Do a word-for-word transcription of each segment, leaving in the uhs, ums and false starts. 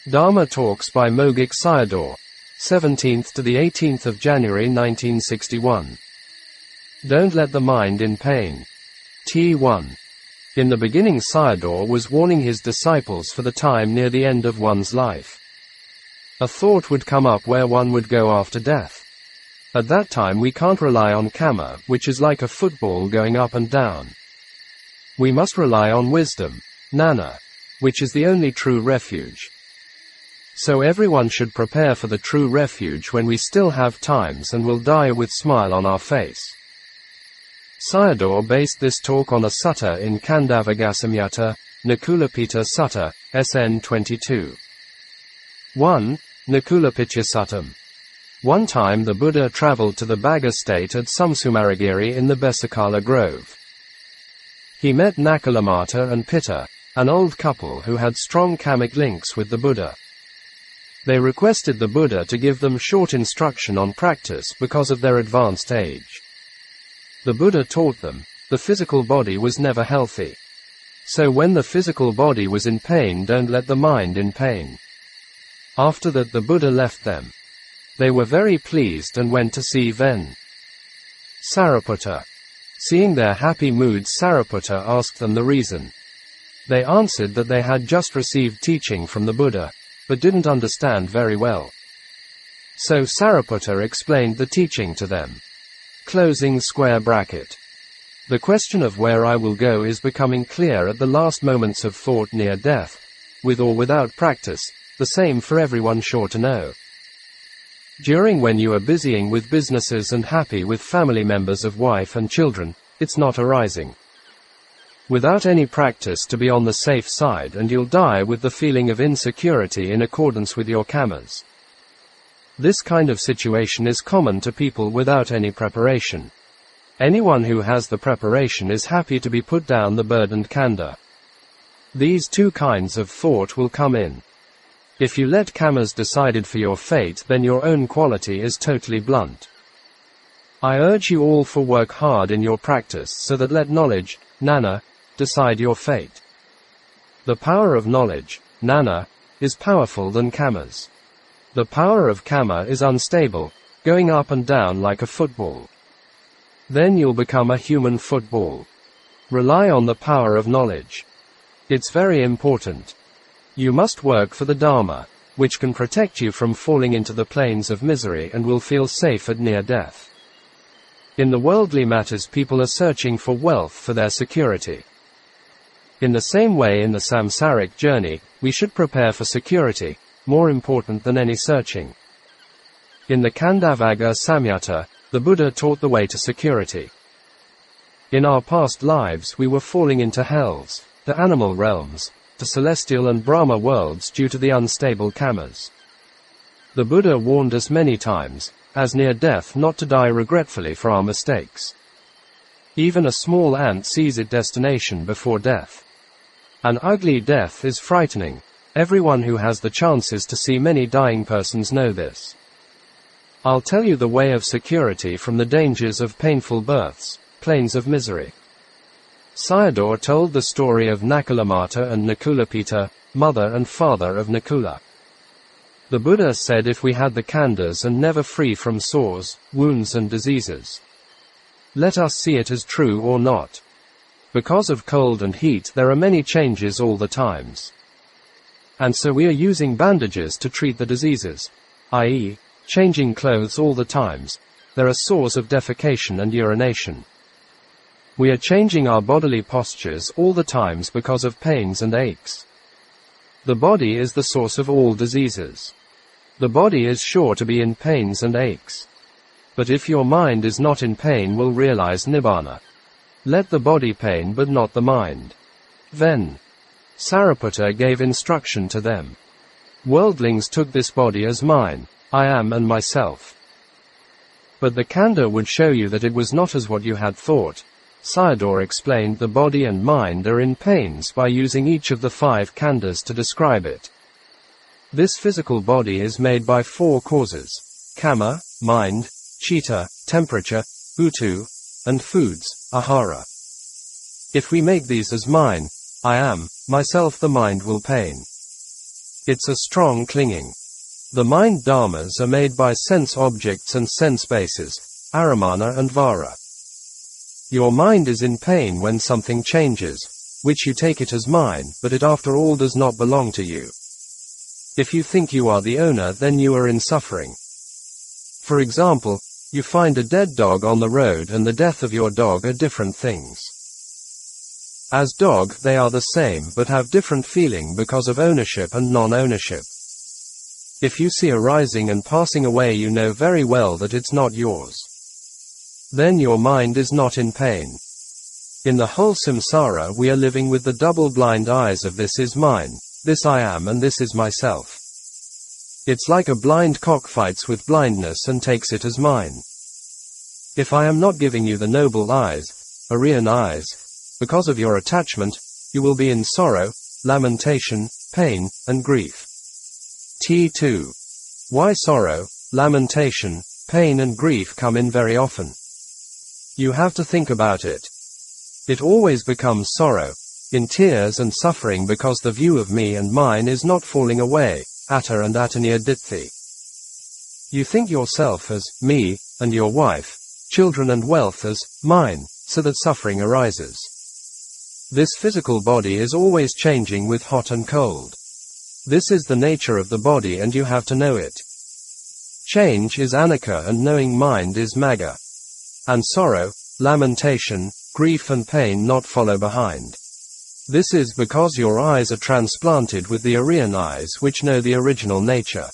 Dharma Talks by Mogik Sayadaw, seventeenth to the eighteenth of January nineteen sixty-one. Don't let the mind in pain. T one. In the beginning, Sayadaw was warning his disciples for the time near the end of one's life. A thought would come up where one would go after death. At that time we can't rely on karma, which is like a football going up and down. We must rely on wisdom, Nana, which is the only true refuge. So everyone should prepare for the true refuge when we still have times and will die with smile on our face. Sayadaw based this talk on a sutta in Khandavagasamyutta, Nakulapita Sutta, S N twenty-two. one. Nakulapitya Suttam. One time the Buddha traveled to the Bagha state at Sumsumaragiri in the Besakala Grove. He met Nakulamata and Pitta, an old couple who had strong kamic links with the Buddha. They requested the Buddha to give them short instruction on practice because of their advanced age. The Buddha taught them, the physical body was never healthy. So when the physical body was in pain, don't let the mind in pain. After that the Buddha left them. They were very pleased and went to see Ven. Sariputta. Seeing their happy moods, Sariputta asked them the reason. They answered that they had just received teaching from the Buddha, but didn't understand very well. So Sariputta explained the teaching to them. Closing square bracket. The question of where I will go is becoming clear at the last moments of thought near death, with or without practice, the same for everyone sure to know. During when you are busying with businesses and happy with family members of wife and children, it's not arising. Without any practice to be on the safe side, and you'll die with the feeling of insecurity in accordance with your karmas. This kind of situation is common to people without any preparation. Anyone who has the preparation is happy to be put down the burdened khandha. These two kinds of thought will come in. If you let karmas decided for your fate, then your own quality is totally blunt. I urge you all for work hard in your practice so that let knowledge, Nana, decide your fate. The power of knowledge, Nana, is powerful than karmas. The power of karma is unstable, going up and down like a football. Then you'll become a human football. Rely on the power of knowledge. It's very important. You must work for the Dharma, which can protect you from falling into the plains of misery and will feel safe at near death. In the worldly matters people are searching for wealth for their security. In the same way in the samsaric journey, we should prepare for security, more important than any searching. In the Khandavaga Samyutta, the Buddha taught the way to security. In our past lives we were falling into hells, the animal realms, the celestial and Brahma worlds due to the unstable karmas. The Buddha warned us many times, as near death, not to die regretfully for our mistakes. Even a small ant sees its destination before death. An ugly death is frightening. Everyone who has the chances to see many dying persons know this. I'll tell you the way of security from the dangers of painful births, plains of misery. Sayadaw told the story of Nakulamata and Nakulapita, mother and father of Nakula. The Buddha said if we had the khandhas and never free from sores, wounds and diseases. Let us see it as true or not. Because of cold and heat there are many changes all the times. And so we are using bandages to treat the diseases, that is, changing clothes all the times. There are sores of defecation and urination. We are changing our bodily postures all the times because of pains and aches. The body is the source of all diseases. The body is sure to be in pains and aches. But if your mind is not in pain, will realize Nibbana. Let the body pain but not the mind. Then Sariputta gave instruction to them. Worldlings took this body as mine, I am and myself. But the khandha would show you that it was not as what you had thought. Sayadaw explained the body and mind are in pains by using each of the five khandhas to describe it. This physical body is made by four causes: kama, mind, chitta, temperature, utu, and foods, ahara. If we make these as mine, I am, myself, the mind will pain. It's a strong clinging. The mind dharmas are made by sense objects and sense bases, aramana and vara. Your mind is in pain when something changes, which you take it as mine, but it after all does not belong to you. If you think you are the owner, then you are in suffering. For example, you find a dead dog on the road and the death of your dog are different things. As dog, they are the same but have different feeling because of ownership and non-ownership. If you see a rising and passing away, you know very well that it's not yours. Then your mind is not in pain. In the whole samsara we are living with the double-blind eyes of this is mine, this I am and this is myself. It's like a blind cock fights with blindness and takes it as mine. If I am not giving you the noble eyes, Aryan eyes, because of your attachment, you will be in sorrow, lamentation, pain, and grief. T two. Why sorrow, lamentation, pain and grief come in very often? You have to think about it. It always becomes sorrow, in tears and suffering because the view of me and mine is not falling away, atta and ataniya ditthi. You think yourself as me, and your wife, children and wealth as mine, so that suffering arises. This physical body is always changing with hot and cold. This is the nature of the body and you have to know it. Change is anicca and knowing mind is magga. And sorrow, lamentation, grief and pain not follow behind. This is because your eyes are transplanted with the Aryan eyes which know the original nature.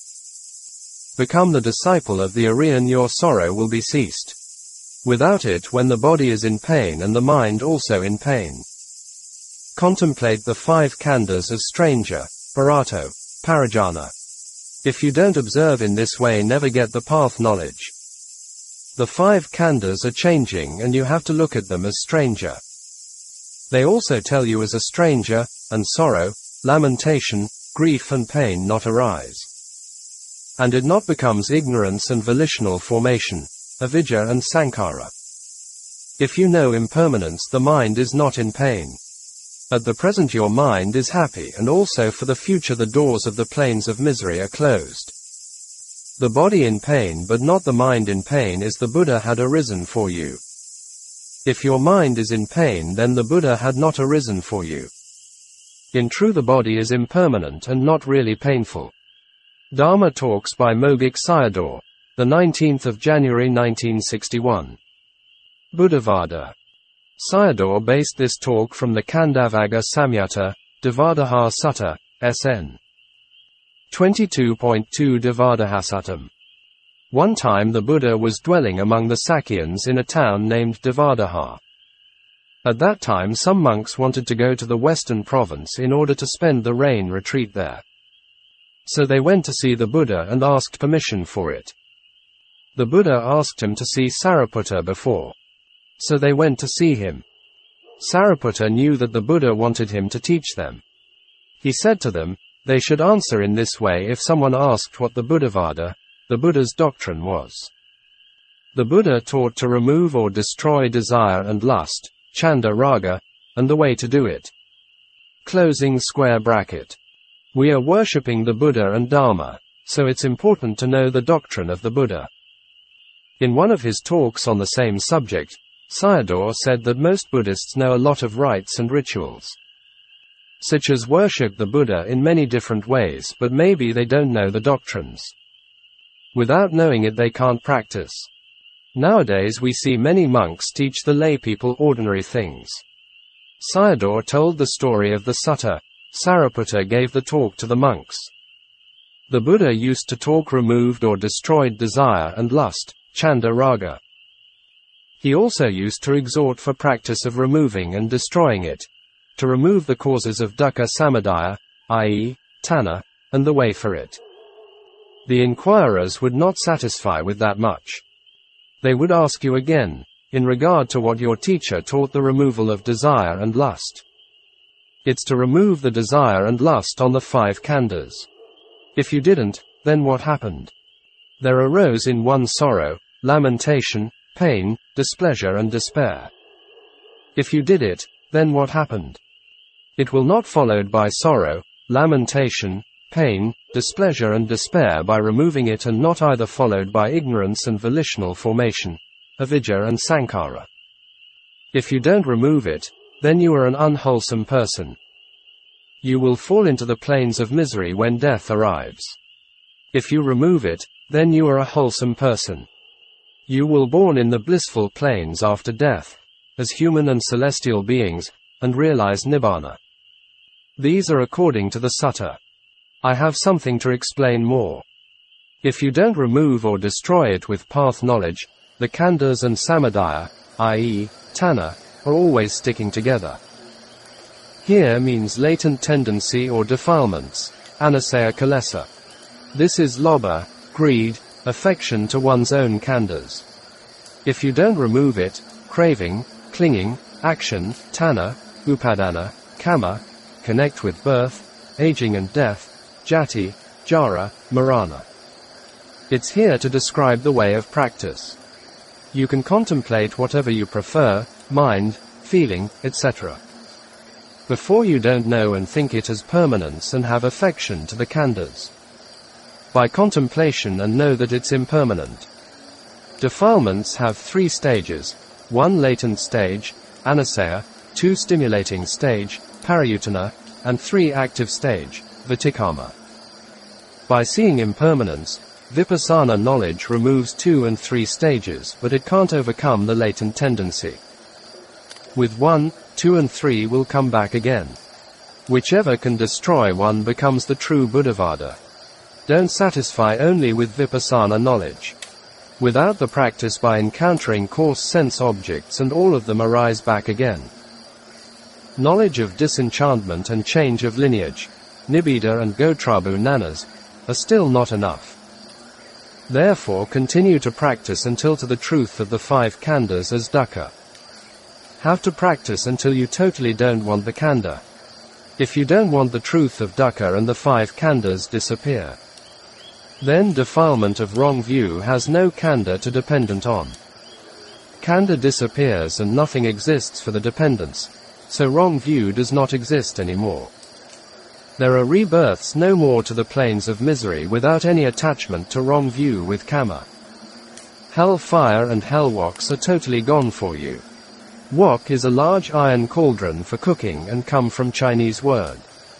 Become the disciple of the Aryan, your sorrow will be ceased. Without it, when the body is in pain and the mind also in pain. Contemplate the five khandhas as stranger, parato, parajana. If you don't observe in this way, never get the path knowledge. The five khandhas are changing and you have to look at them as stranger. They also tell you as a stranger, and sorrow, lamentation, grief and pain not arise. And it not becomes ignorance and volitional formation, avidya and sankhara. If you know impermanence, the mind is not in pain. At the present your mind is happy, and also for the future the doors of the plains of misery are closed. The body in pain but not the mind in pain is the Buddha had arisen for you. If your mind is in pain, then the Buddha had not arisen for you. In truth, the body is impermanent and not really painful. Dharma Talks by Mogik Sayadaw, the nineteenth of January nineteen sixty-one. Buddhavada. Sayadaw based this talk from the Khandavagga Samyutta, Devadaha Sutta, S N twenty-two point two Devadahasatam. One time the Buddha was dwelling among the Sakyans in a town named Devadaha. At that time some monks wanted to go to the western province in order to spend the rain retreat there. So they went to see the Buddha and asked permission for it. The Buddha asked him to see Sariputta before. So they went to see him. Sariputta knew that the Buddha wanted him to teach them. He said to them, they should answer in this way if someone asked what the Buddhavada, the Buddha's doctrine, was. The Buddha taught to remove or destroy desire and lust, chanda raga, and the way to do it. Closing square bracket. We are worshipping the Buddha and Dharma, so it's important to know the doctrine of the Buddha. In one of his talks on the same subject, Sayadaw said that most Buddhists know a lot of rites and rituals, such as worship the Buddha in many different ways, but maybe they don't know the doctrines. Without knowing it, they can't practice. Nowadays we see many monks teach the lay people ordinary things. Sayadaw told the story of the sutta. Sariputta gave the talk to the monks. The Buddha used to talk removed or destroyed desire and lust, chanda raga. He also used to exhort for practice of removing and destroying it, to remove the causes of dukkha samadaya, that is, tanha, and the way for it. The inquirers would not satisfy with that much. They would ask you again, in regard to what your teacher taught the removal of desire and lust. It's to remove the desire and lust on the five khandhas. If you didn't, then what happened? There arose in one sorrow, lamentation, pain, displeasure and despair. If you did it, then what happened? It will not followed by sorrow, lamentation, pain, displeasure and despair by removing it, and not either, followed by ignorance and volitional formation, avidya and sankhara. If you don't remove it, then you are an unwholesome person. You will fall into the plains of misery when death arrives. If you remove it, then you are a wholesome person. You will born in the blissful plains after death, as human and celestial beings, and realize Nibbana. These are according to the sutta. I have something to explain more. If you don't remove or destroy it with path knowledge, the khandhas and samudaya, that is, tanha, are always sticking together. Here means latent tendency or defilements, anusaya kilesa. This is lobha, greed, affection to one's own khandhas. If you don't remove it, craving, clinging, action, tanha, upadana, kama, connect with birth, aging and death, jati, jara, marana. It's here to describe the way of practice. You can contemplate whatever you prefer, mind, feeling, et cetera. Before you don't know and think it as permanence and have affection to the khandhas. By contemplation and know that it's impermanent. Defilements have three stages, one latent stage, anusaya, two stimulating stage, parayutana, and three active stage, vitikama. By seeing impermanence, vipassana knowledge removes two and three stages, but it can't overcome the latent tendency. With one, two and three will come back again. Whichever can destroy one becomes the true Buddhavada. Don't satisfy only with vipassana knowledge. Without the practice, by encountering coarse sense objects, and all of them arise back again. Knowledge of disenchantment and change of lineage, nibbida and gotrabhu nanas, are still not enough. Therefore continue to practice until to the truth of the five khandhas as dukkha. Have to practice until you totally don't want the khandha. If you don't want the truth of dukkha and the five khandhas disappear, then defilement of wrong view has no khandha to dependent on. Khandha disappears and nothing exists for the dependence, so wrong view does not exist anymore. There are rebirths no more to the plains of misery without any attachment to wrong view with kama. Hell fire and hell woks are totally gone for you. Wok is a large iron cauldron for cooking and come from Chinese word.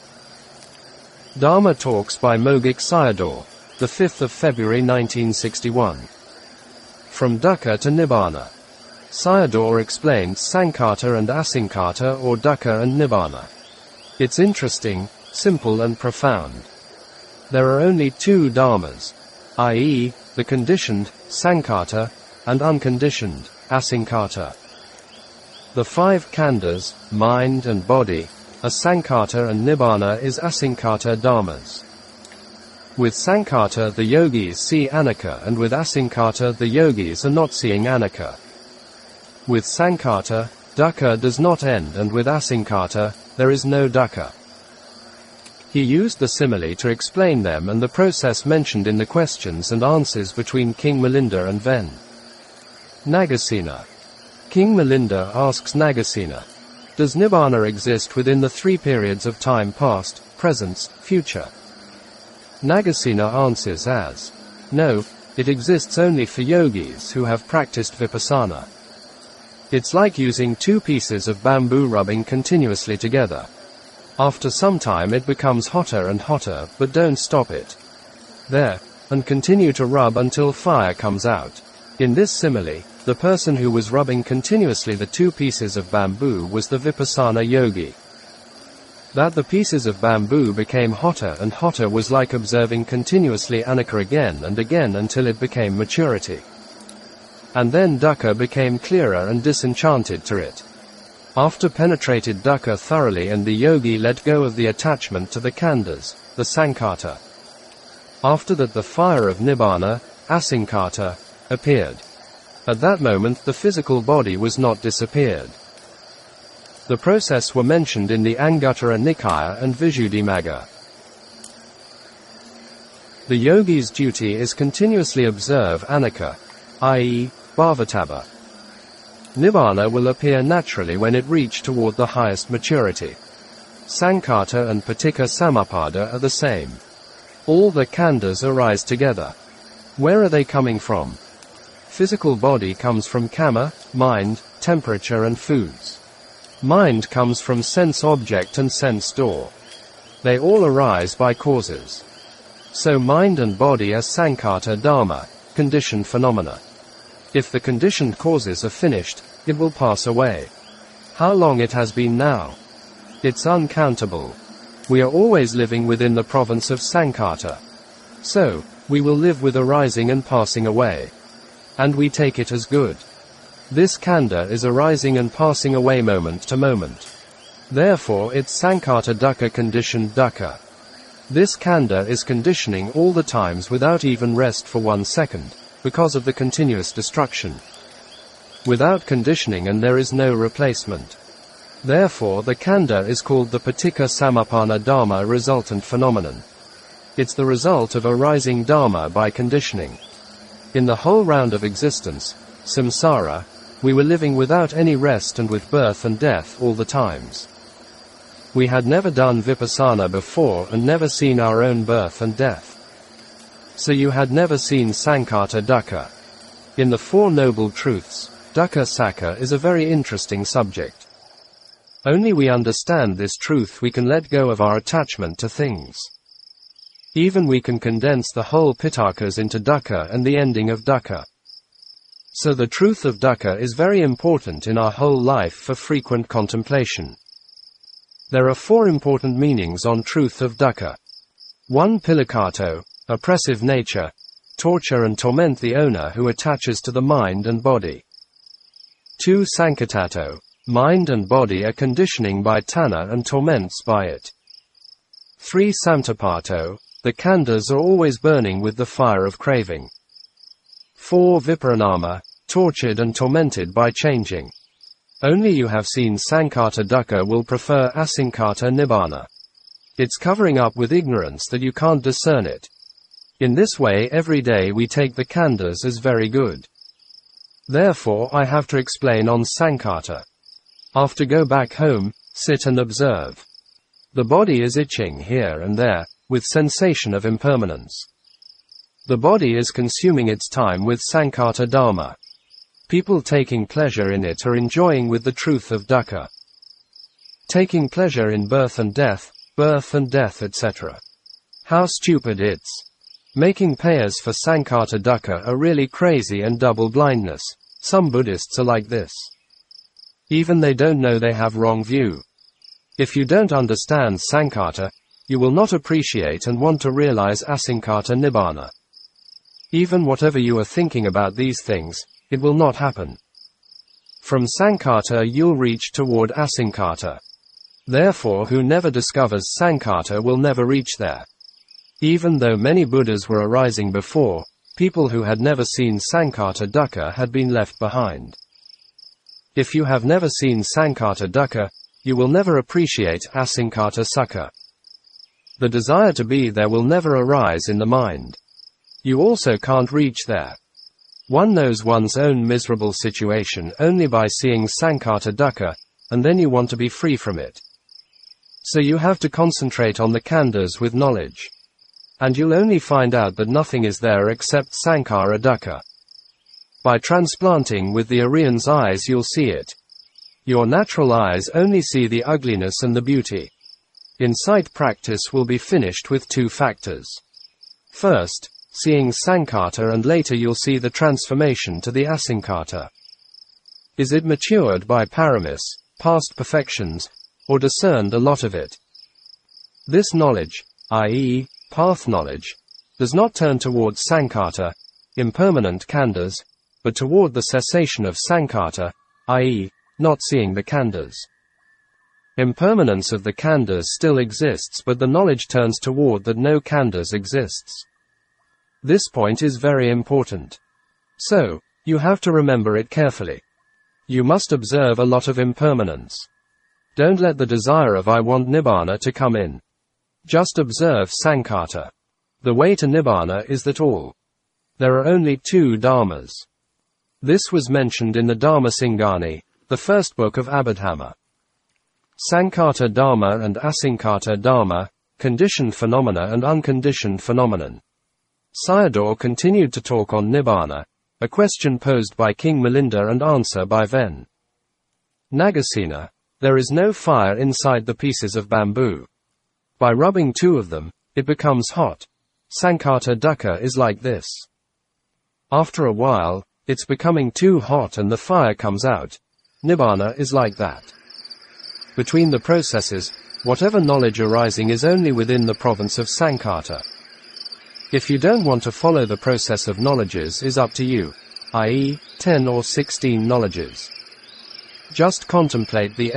Dharma Talks by Mogik Sayadaw, the fifth of February nineteen sixty-one. From Dukkha to Nibbana. Sayadaw explains Sankhata and Asankhata, or Dukkha and Nibbana. It's interesting, simple and profound. There are only two dharmas, that is, the conditioned, Sankhata, and unconditioned, Asankhata. The five khandhas, mind and body, are Sankhata, and Nibbana is Asankhata dharmas. With Sankhata the yogis see anicca, and with Asankhata the yogis are not seeing anicca. With Sankhata, dukkha does not end, and with Asankhata, there is no dukkha. He used the simile to explain them and the process mentioned in the questions and answers between King Milinda and Ven. Nagasena. King Milinda asks Nagasena, does Nibbana exist within the three periods of time, past, present, future? Nagasena answers as, no, it exists only for yogis who have practiced vipassana. It's like using two pieces of bamboo rubbing continuously together. After some time it becomes hotter and hotter, but don't stop it there, and continue to rub until fire comes out. In this simile, the person who was rubbing continuously the two pieces of bamboo was the vipassana yogi. That the pieces of bamboo became hotter and hotter was like observing continuously anicca again and again until it became maturity. And then dukkha became clearer and disenchanted to it. After penetrated dukkha thoroughly, and the yogi let go of the attachment to the khandhas, the sankhata. After that the fire of nibbana, asankhata, appeared. At that moment the physical body was not disappeared. The process were mentioned in the Anguttara Nikaya and Visuddhimagga. The yogi's duty is continuously observe anicca, that is, bhavatabha. Nibbana will appear naturally when it reach toward the highest maturity. Sankhata and paticca samuppada are the same. All the khandhas arise together. Where are they coming from? Physical body comes from kama, mind, temperature and foods. Mind comes from sense object and sense door. They all arise by causes. So mind and body are sankhata dharma, conditioned phenomena. If the conditioned causes are finished, it will pass away. How long it has been now? It's uncountable. We are always living within the province of sankhata. So, we will live with arising and passing away. And we take it as good. This khandha is arising and passing away moment to moment. Therefore it's sankhata dukkha conditioned dukkha. This khandha is conditioning all the times without even rest for one second, because of the continuous destruction. Without conditioning and there is no replacement. Therefore the khandha is called the paticca samuppanna dharma resultant phenomenon. It's the result of arising dharma by conditioning. In the whole round of existence, samsara, we were living without any rest and with birth and death all the times. We had never done vipassana before and never seen our own birth and death. So you had never seen sankhata dukkha. In the Four Noble Truths, dukkha sakha is a very interesting subject. Only we understand this truth we can let go of our attachment to things. Even we can condense the whole pitakas into dukkha and the ending of dukkha. So the truth of dukkha is very important in our whole life for frequent contemplation. There are four important meanings on truth of dukkha. One, pilakato, oppressive nature, torture and torment the owner who attaches to the mind and body. Two, sankatato, mind and body are conditioning by tanha and torments by it. Three, samtapato, the khandhas are always burning with the fire of craving. Four, viparinama, tortured and tormented by changing. Only you have seen sankhata dukkha will prefer asankhata nibbana. It's covering up with ignorance that you can't discern it. In this way every day we take the khandhas as very good. Therefore I have to explain on sankhata. After go back home, sit and observe. The body is itching here and there, with sensation of impermanence. The body is consuming its time with sankhata dharma. People taking pleasure in it are enjoying with the truth of dukkha. Taking pleasure in birth and death, birth and death et cetera. How stupid it's. Making payers for sankhata dukkha are really crazy and double blindness. Some Buddhists are like this. Even they don't know they have wrong view. If you don't understand sankhata, you will not appreciate and want to realize asankhata nibbana. Even whatever you are thinking about these things, it will not happen. From sankhata you'll reach toward asankhata. Therefore who never discovers sankhata will never reach there. Even though many Buddhas were arising before, people who had never seen sankhata dukkha had been left behind. If you have never seen sankhata dukkha, you will never appreciate asankhata sukha. The desire to be there will never arise in the mind. You also can't reach there. One knows one's own miserable situation only by seeing sankhata dukkha, and then you want to be free from it. So you have to concentrate on the khandhas with knowledge. And you'll only find out that nothing is there except sankhara dukkha. By transplanting with the Aryan's eyes you'll see it. Your natural eyes only see the ugliness and the beauty. Insight practice will be finished with two factors. First, seeing sankhata, and later you'll see the transformation to the asankhata. Is it matured by paramis, past perfections, or discerned a lot of it? This knowledge, that is, path knowledge, does not turn toward sankhata, impermanent khandhas, but toward the cessation of sankhata, that is, not seeing the khandhas. Impermanence of the khandhas still exists, but the knowledge turns toward that no khandhas exists. This point is very important. So, you have to remember it carefully. You must observe a lot of impermanence. Don't let the desire of I want nibbana to come in. Just observe sankhata. The way to nibbana is that all. There are only two dharmas. This was mentioned in the Dharma Singani, the first book of Abhidhamma. Sankhata dharma and asankhata dharma, conditioned phenomena and unconditioned phenomenon. Sayadaw continued to talk on Nibbana, a question posed by King Milinda and answer by Ven Nagasena. There is no fire inside the pieces of bamboo. By rubbing two of them, it becomes hot. Sankata dukkha is like this. After a while, it's becoming too hot and the fire comes out. Nibbana is like that. Between the processes, whatever knowledge arising is only within the province of Sankata. If you don't want to follow the process of knowledges is up to you, that is, ten or sixteen knowledges. Just contemplate the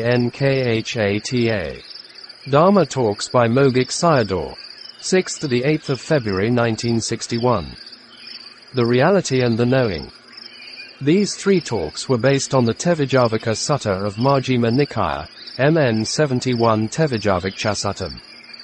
Sankhata. Dharma Talks by Mogik Sayadaw, sixth to the eighth of February nineteen sixty-one. The Reality and the Knowing. These three talks were based on the Tevijavaka Sutta of Majjhima Nikaya, M N seventy-one Tevijavakcha.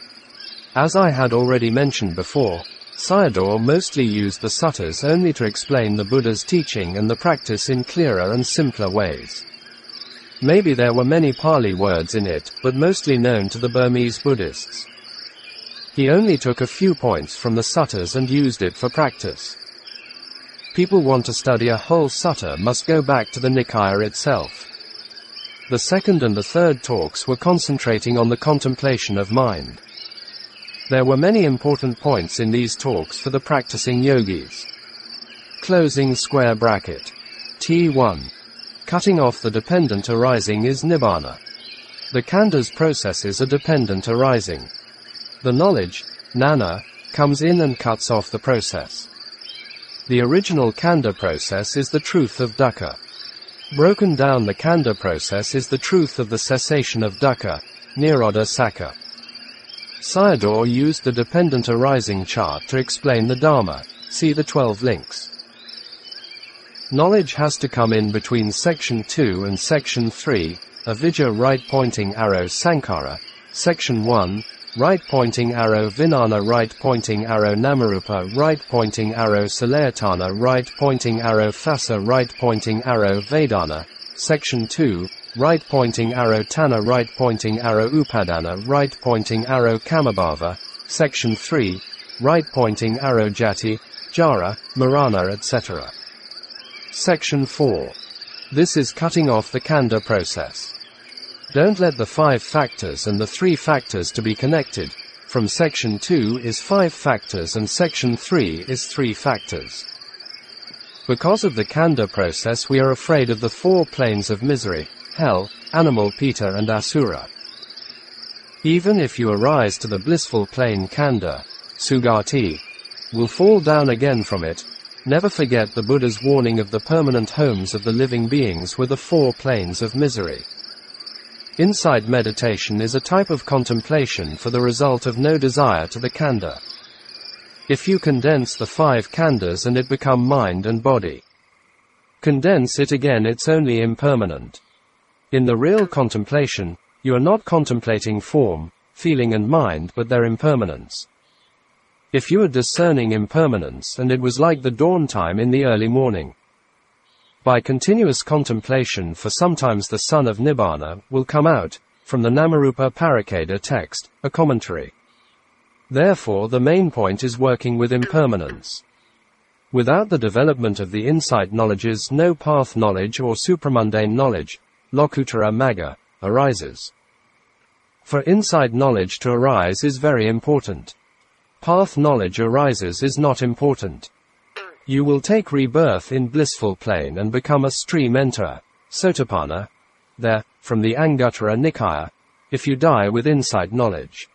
As I had already mentioned before, Sayadaw mostly used the suttas only to explain the Buddha's teaching and the practice in clearer and simpler ways. Maybe there were many Pali words in it, but mostly known to the Burmese Buddhists. He only took a few points from the suttas and used it for practice. People want to study a whole sutta must go back to the Nikaya itself. The second and the third talks were concentrating on the contemplation of mind. There were many important points in these talks for the practicing yogis. Closing square bracket. T one. Cutting off the dependent arising is Nibbana. The khandhas processes are dependent arising. The knowledge, Nana, comes in and cuts off the process. The original khandha process is the truth of dukkha. Broken down, the khandha process is the truth of the cessation of dukkha, Nirodha Sakha. Sayadaw used the dependent arising chart to explain the Dharma. See the twelve links. Knowledge has to come in between section two and section three, Avijja right pointing arrow Sankhara, section one, right pointing arrow Vijnana right pointing arrow Namarupa right pointing arrow Salayatana right pointing arrow Phassa right pointing arrow Vedana, section two, right pointing arrow Tanna right pointing arrow Upadana right pointing arrow Kamabhava, section three, right pointing arrow Jati, Jara, Marana et cetera. Section four. This is cutting off the khandha process. Don't let the five factors and the three factors to be connected. From section two is five factors and section three is three factors. Because of the khandha process we are afraid of the four planes of misery, hell, animal Pita and Asura. Even if you arise to the blissful plane khandha, Sugati, will fall down again from it. Never forget the Buddha's warning of the permanent homes of the living beings were the four planes of misery. Insight meditation is a type of contemplation for the result of no desire to the khandha. If you condense the five khandhas and it become mind and body. Condense it again, it's only impermanent. In the real contemplation, you are not contemplating form, feeling and mind but their impermanence. If you are discerning impermanence and it was like the dawn time in the early morning. By continuous contemplation for sometimes the sun of Nibbana will come out, from the Namarupa Parikeda text, a commentary. Therefore the main point is working with impermanence. Without the development of the insight knowledges no path knowledge or supramundane knowledge, Lokuttara Magga, arises. For insight knowledge to arise is very important. Path knowledge arises is not important. You will take rebirth in blissful plane and become a stream enterer, Sotapanna, there, from the Anguttara Nikaya, if you die with insight knowledge.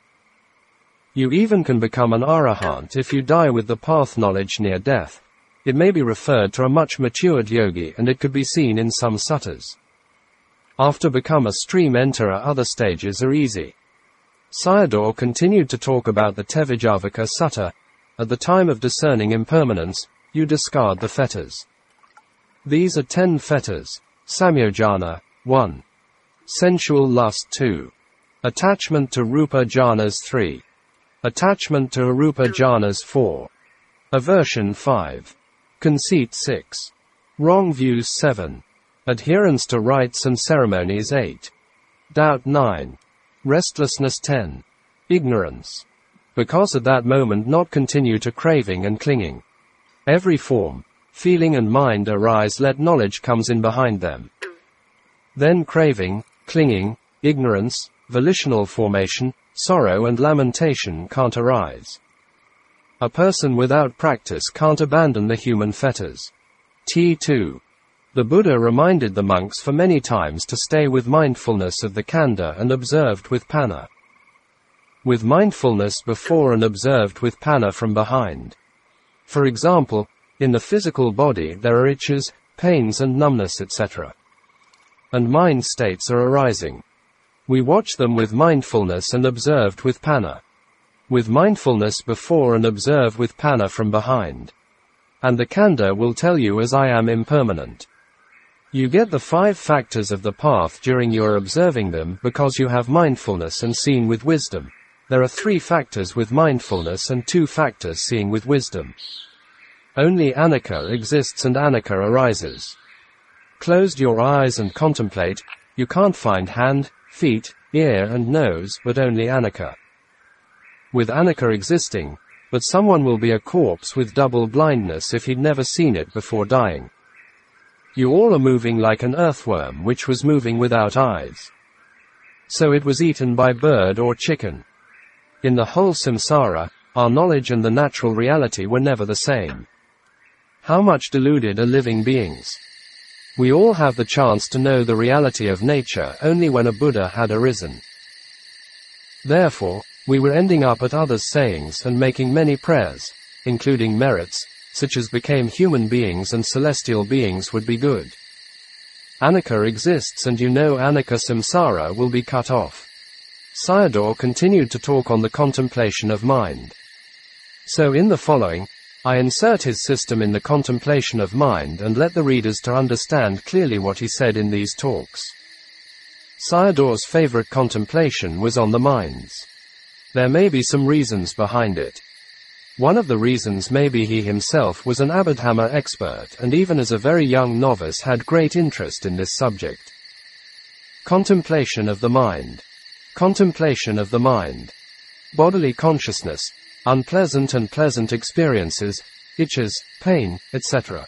You even can become an arahant if you die with the path knowledge near death. It may be referred to a much matured yogi and it could be seen in some suttas. After become a stream enterer other stages are easy. Sayadaw continued to talk about the Tevijavaka Sutta. At the time of discerning impermanence, you discard the fetters. These are ten fetters. Samyojana, one. Sensual lust, two. Attachment to Rupa jhanas, three. Attachment to Arupa jhanas, four. Aversion, five. Conceit, six. Wrong views, seven. Adherence to rites and ceremonies, eight. Doubt, nine. Restlessness, ten. ignorance. Because at that moment not continue to craving and clinging. Every form, feeling and mind arise, let knowledge comes in behind them. Then craving, clinging, ignorance, volitional formation, sorrow and lamentation can't arise. A person without practice can't abandon the human fetters. T two. The Buddha reminded the monks for many times to stay with mindfulness of the khandha and observed with panna. With mindfulness before and observed with panna from behind. For example, in the physical body there are itches, pains and numbness et cetera. And mind states are arising. We watch them with mindfulness and observed with panna. With mindfulness before and observe with panna from behind. And the khandha will tell you as I am impermanent. You get the five factors of the path during your observing them because you have mindfulness and seen with wisdom. There are three factors with mindfulness and two factors seeing with wisdom. Only anicca exists and anicca arises. Closed your eyes and contemplate, you can't find hand, feet, ear and nose, but only anicca. With anicca existing, but someone will be a corpse with double blindness if he'd never seen it before dying. You all are moving like an earthworm which was moving without eyes. So it was eaten by bird or chicken. In the whole samsara, our knowledge and the natural reality were never the same. How much deluded are living beings? We all have the chance to know the reality of nature only when a Buddha had arisen. Therefore, we were ending up at others' sayings and making many prayers, including merits, such as became human beings and celestial beings would be good. Anicca exists and you know anicca samsara will be cut off. Sayadaw continued to talk on the contemplation of mind. So in the following, I insert his system in the contemplation of mind and let the readers to understand clearly what he said in these talks. Sayadaw's favorite contemplation was on the minds. There may be some reasons behind it. One of the reasons may be he himself was an Abhidhamma expert and even as a very young novice had great interest in this subject. Contemplation of the mind. Contemplation of the mind. Bodily consciousness, unpleasant and pleasant experiences, itches, pain, et cetera.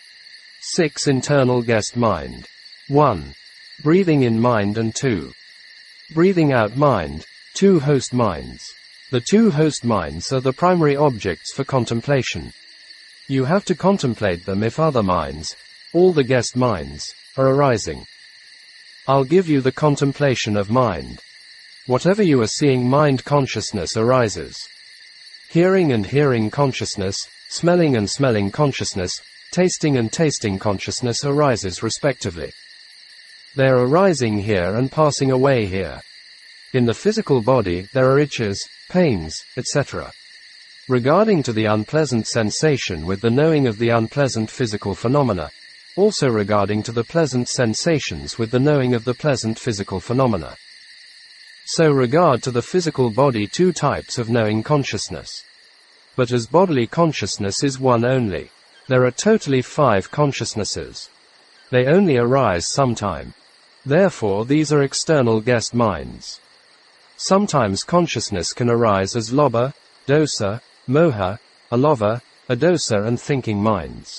six. Internal guest mind. one. Breathing in mind and two. Breathing out mind, two host minds. The two host minds are the primary objects for contemplation. You have to contemplate them if other minds, all the guest minds, are arising. I'll give you the contemplation of mind. Whatever you are seeing, mind consciousness arises. Hearing and hearing consciousness, smelling and smelling consciousness, tasting and tasting consciousness arises respectively. They're arising here and passing away here. In the physical body, there are itches, pains, et cetera. Regarding to the unpleasant sensation with the knowing of the unpleasant physical phenomena, also regarding to the pleasant sensations with the knowing of the pleasant physical phenomena. So regard to the physical body two types of knowing consciousness. But as bodily consciousness is one only, there are totally five consciousnesses. They only arise sometime. Therefore these are external guest minds. Sometimes consciousness can arise as lobha, dosa, moha, alova, adosa and thinking minds.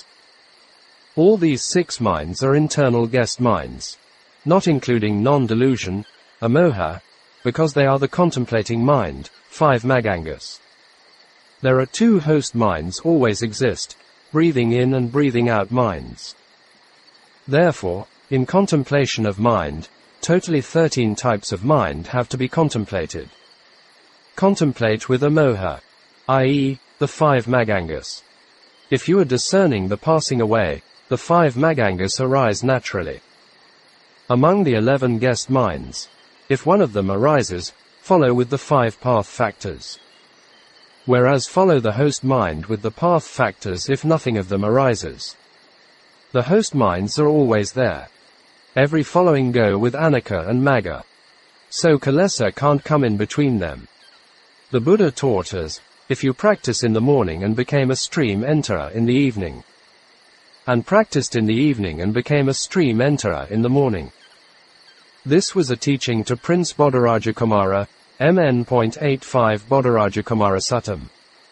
All these six minds are internal guest minds, not including non-delusion, amoha, because they are the contemplating mind, five magangas. There are two host minds always exist, breathing in and breathing out minds. Therefore, in contemplation of mind, totally thirteen types of mind have to be contemplated. Contemplate with amoha, that is, the five magangas. If you are discerning the passing away, the five magangas arise naturally. Among the eleven guest minds, if one of them arises, follow with the five path factors. Whereas follow the host mind with the path factors if nothing of them arises. The host minds are always there. Every following go with anicca and magga. So kilesa can't come in between them. The Buddha taught us, if you practice in the morning and became a stream enterer in the evening, and practiced in the evening and became a stream enterer in the morning. This was a teaching to Prince Bodhiraja Kumara, M N point eight five Bodhirajakumara Suttam.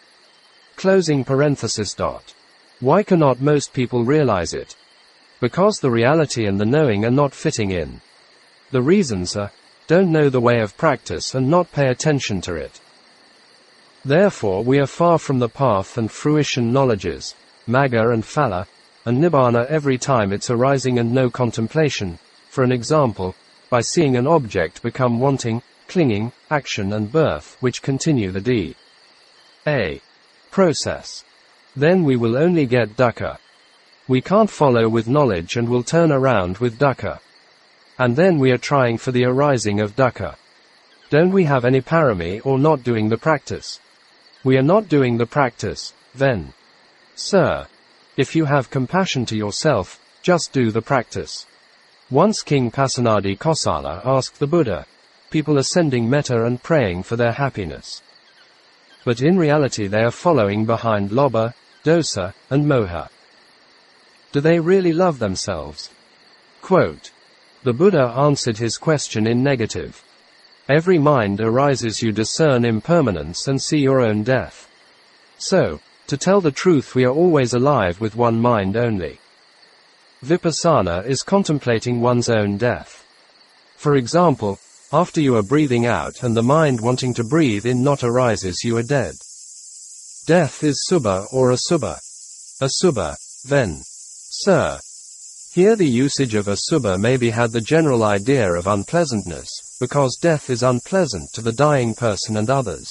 Closing parenthesis dot. Why cannot most people realize it? Because the reality and the knowing are not fitting in. The reasons are, don't know the way of practice and not pay attention to it. Therefore we are far from the path and fruition knowledges, Magga and Phala, and Nibbana every time it's arising and no contemplation, for an example, by seeing an object become wanting, clinging, action and birth which continue the D. A. process. Then we will only get dukkha. We can't follow with knowledge and will turn around with dukkha. And then we are trying for the arising of dukkha. Don't we have any parami or not doing the practice? We are not doing the practice, then. Sir, if you have compassion to yourself, just do the practice. Once King Pasenadi Kosala asked the Buddha, people are sending metta and praying for their happiness. But in reality they are following behind lobha, dosa, and moha. Do they really love themselves? Quote. The Buddha answered his question in negative. Every mind arises, you discern impermanence and see your own death. So, to tell the truth, we are always alive with one mind only. Vipassana is contemplating one's own death. For example, after you are breathing out and the mind wanting to breathe in not arises, you are dead. Death is subha or asubha. Asubha, then. Sir. Here the usage of asubha maybe had the general idea of unpleasantness, because death is unpleasant to the dying person and others.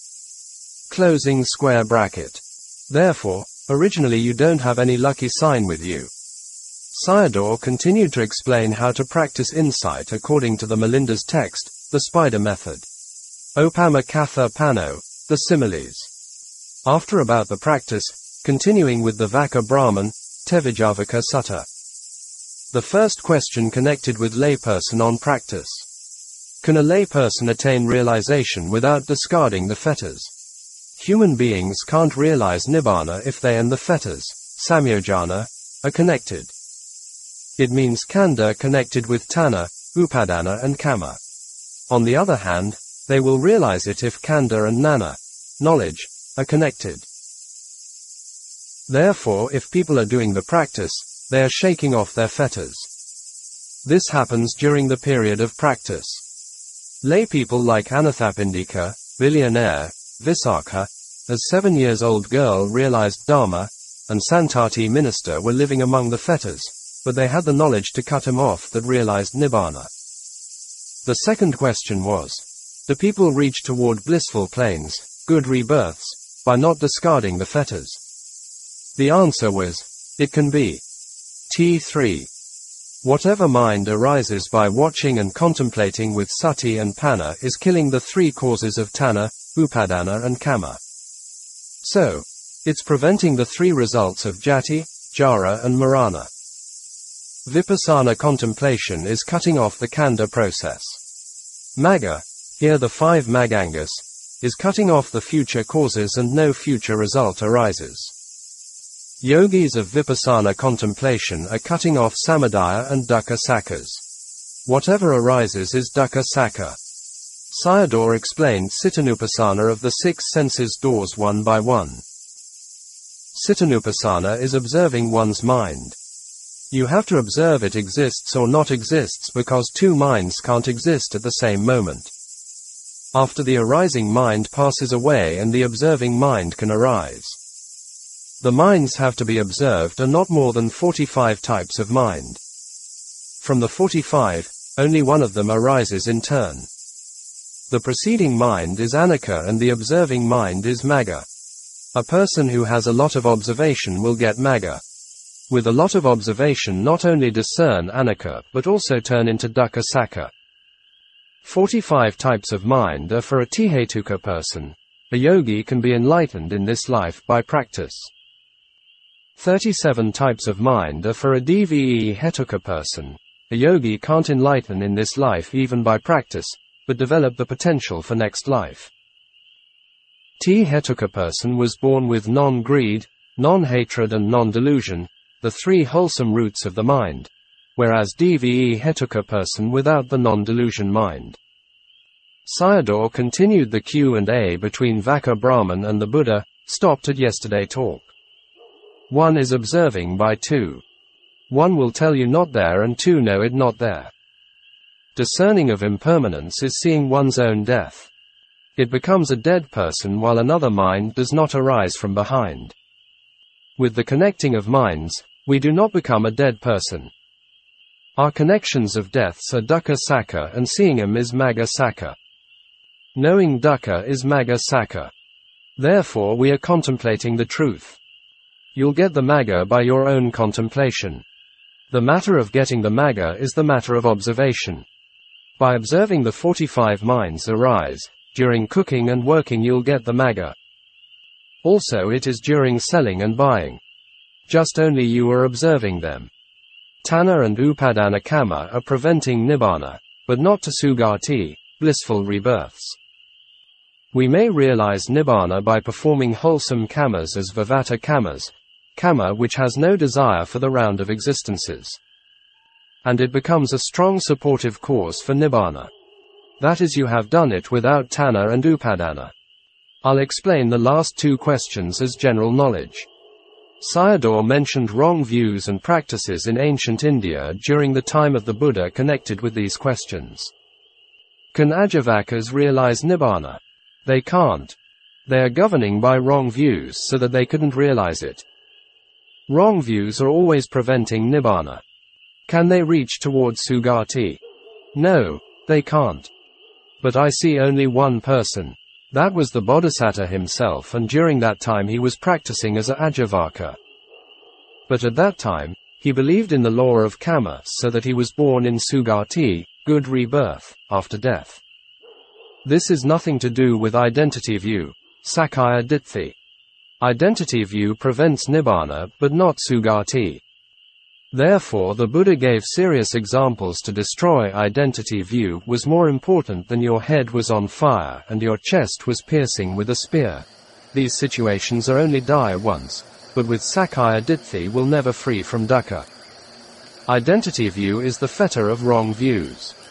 Closing square bracket. Therefore, originally you don't have any lucky sign with you. Sayadaw continued to explain how to practice insight according to the Milinda's text, the spider method. Opama Katha Pano, the similes. After about the practice, continuing with the Vaka Brahman, Tevijavaka Sutta. The first question connected with layperson on practice. Can a layperson attain realization without discarding the fetters? Human beings can't realize Nibbana if they and the fetters, Samyojana, are connected. It means Khandha connected with Tanha, Upadana and Kama. On the other hand, they will realize it if Khandha and Nana, knowledge, are connected. Therefore, if people are doing the practice, they are shaking off their fetters. This happens during the period of practice. Lay people like Anathapindika, billionaire, Visakha, as seven years old girl realized Dharma, and Santati minister were living among the fetters, but they had the knowledge to cut him off that realized Nibbana. The second question was, do people reach toward blissful planes, good rebirths, by not discarding the fetters? The answer was, it can be. T three. Whatever mind arises by watching and contemplating with sati and panna is killing the three causes of tanha, upadana and kama. So, it's preventing the three results of jati, jara and marana. Vipassana contemplation is cutting off the khandha process. Magga, here the five magangas, is cutting off the future causes and no future result arises. Yogis of Vipassana contemplation are cutting off samadaya and dukkha sakkha's. Whatever arises is dukkha sakkha. Sayadaw explained Cittanupassana of the six senses doors one by one. Cittanupassana is observing one's mind. You have to observe it exists or not exists because two minds can't exist at the same moment. After the arising mind passes away and the observing mind can arise. The minds have to be observed are not more than forty-five types of mind. From the forty-five, only one of them arises in turn. The preceding mind is anicca and the observing mind is magga. A person who has a lot of observation will get magga. With a lot of observation not only discern anicca but also turn into dukkha sakkha. forty-five types of mind are for a tihetuka person. A yogi can be enlightened in this life by practice. thirty-seven types of mind are for a dve hetuka person. A yogi can't enlighten in this life even by practice, but develop the potential for next life. T hetuka person was born with non-greed, non-hatred and non-delusion, the three wholesome roots of the mind, whereas dve hetuka person without the non-delusion mind. Sayadaw continued the Q and A between Vaka Brahman and the Buddha, stopped at yesterday talk. One is observing by two. One will tell you not there and two know it not there. Discerning of impermanence is seeing one's own death. It becomes a dead person while another mind does not arise from behind. With the connecting of minds, we do not become a dead person. Our connections of deaths are dukkha sakka and seeing them is magga sakka. Knowing dukkha is magga sakka. Therefore we are contemplating the truth. You'll get the magga by your own contemplation. The matter of getting the magga is the matter of observation. By observing the forty-five minds arise, during cooking and working you'll get the magga. Also it is during selling and buying. Just only you are observing them. Tanha and upadana kama are preventing nibbana, but not to sugati, blissful rebirths. We may realize nibbana by performing wholesome kamas as vivata kamas, kama which has no desire for the round of existences. And it becomes a strong supportive cause for nibbana. That is, you have done it without tanha and upadana. I'll explain the last two questions as general knowledge. Sayadaw mentioned wrong views and practices in ancient India during the time of the Buddha connected with these questions. Can Ajavakas realize nibbana? They can't. They are governing by wrong views so that they couldn't realize it. Wrong views are always preventing nibbana. Can they reach towards sugati? No, they can't. But I see only one person. That was the Bodhisattva himself, and during that time he was practicing as a Ajavaka. But at that time, he believed in the law of karma so that he was born in sugati, good rebirth, after death. This is nothing to do with identity view, Sakkaya Ditthi. Identity view prevents nibbana but not sugati. Therefore the Buddha gave serious examples to destroy identity view was more important than your head was on fire and your chest was piercing with a spear. These situations are only dire once, but with Sakkaya Ditthi will never free from dukkha. Identity view is the fetter of wrong views.